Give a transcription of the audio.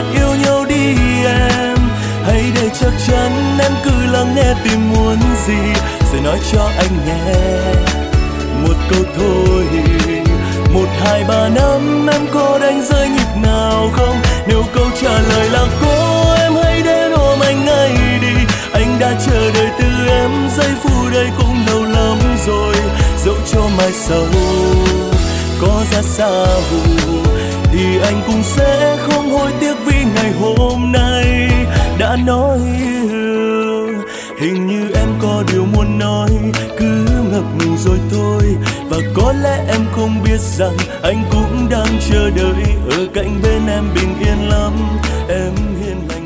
biết yêu nhau đi em. Hãy để chắc chắn em cứ lắng nghe tìm muốn gì, rồi nói cho anh nghe một câu thôi. 1, 2, 3 năm em có đánh rơi nhịp nào không? Nếu câu trả lời là có, em hãy đến ôm anh ngay đi. Anh đã chờ đợi từ em giây phút đây cũng lâu lắm rồi. Dẫu cho mai sau có ra xa vụ thì anh cũng sẽ không hối tiếc vì ngày hôm nay đã nói yêu. Hình như em có điều muốn nói, cứ ngập ngừng rồi thôi. Và có lẽ em không biết rằng anh cũng đang chờ đợi ở cạnh bên em bình yên lắm, em hiền lành.